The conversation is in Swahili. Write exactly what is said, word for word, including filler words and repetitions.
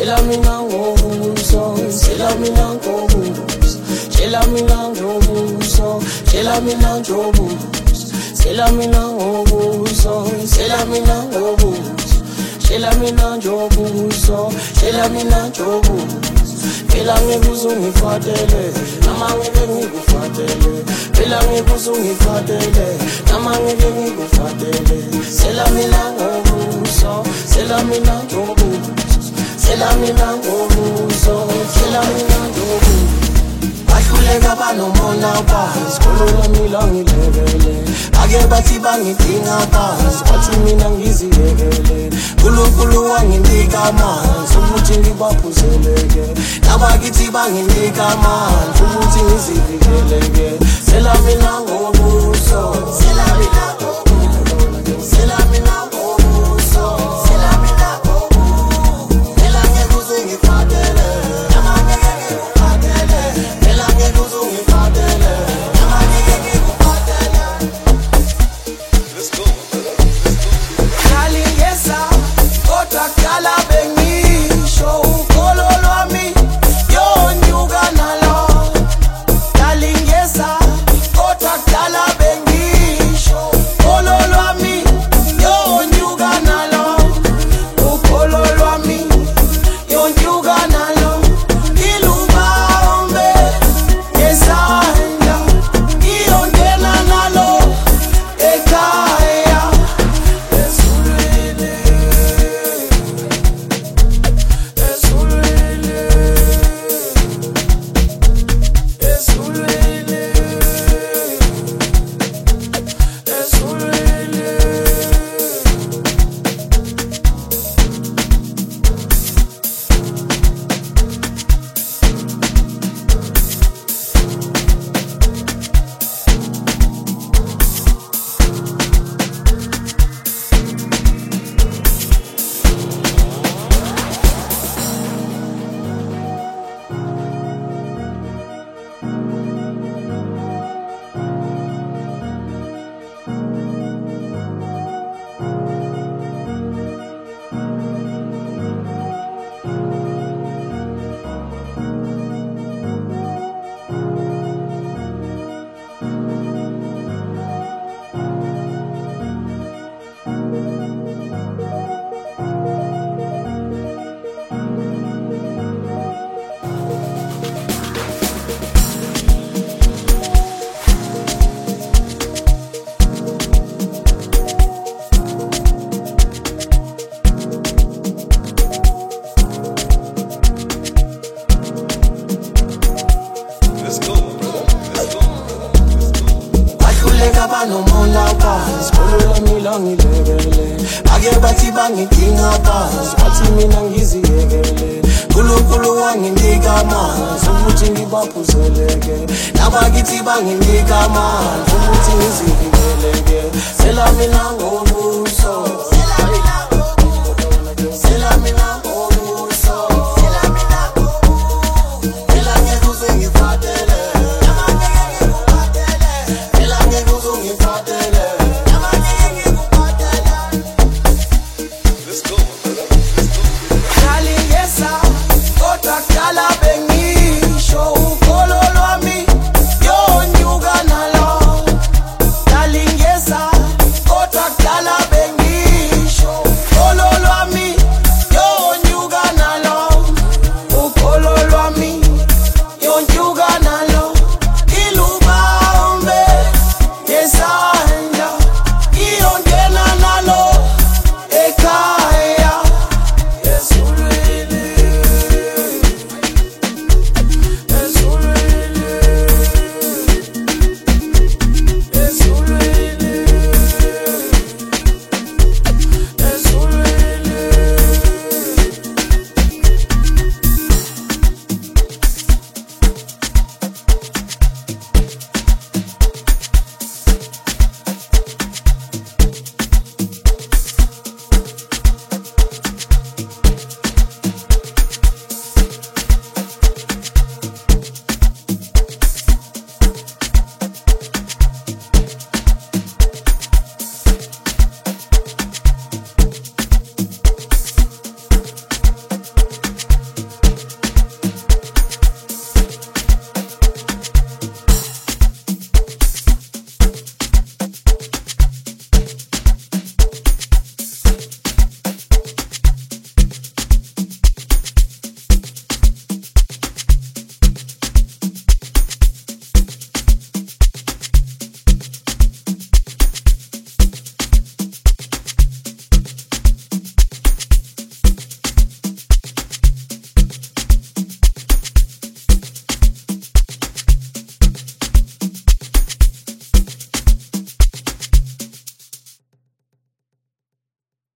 Shela mina ngobuso, shela mina ngobuso, shela mina ngobuso, shela mina ngobuso, shela mina ngobuso, shela mina ngobuso, shela mina ngobuso, shela mina ngobuso. Phela ngikuze ungifatele, nama ngeke ngikufatele. Phela ngikuze ungifatele, nama ngeke ngikufatele. Shela mina ngobuso, shela mina ngobuso, shela mina ngobuso, shela mina ngobuso. Bahluleka banomona phansi, khulula mina ngilebele. Ake bathi bangidinga phansi, bathi mina ngiziyekele. Nkulunkulu wanginika amanzi ukuthi ngibaphuzeleke. Nabakithi banginika amanzi ukuthi ngizivikeleke. Shela mina ngobuso, shela mina ngobuso, shela mina ngobuso, shela mina ngobuso. Phela ngikuze ungifatele, nama ngeke ngikufatele. Phela ngikuze ungifatele, nama ngeke ngikufatele. Let's go, let's go. Nalingesa kodwa kudala bengisho ukholo lwami yonyuka nalo. Nalingesa kodwa kudala bengisho ukholo lwami yonyuka nalo. Ukholo lwami yonyuka nalo. Ilubambe ngesandla ngiyongena nalo ekhaya. Esulwele, esulwele, esulwele, esulwele. Let's go, brother. Let's go. Let's go. Bahluleka banomona phansi, khulula mina ngilebele. Ake bathi bangidinga phansi, bathi mina ngiziyekele. Nkulunkulu wanginika amanzi ukuthi ngibaphuzeleke. Nabakithi banginika amanzi ukuthi ngizivikeleke. Shela mina ngobuso,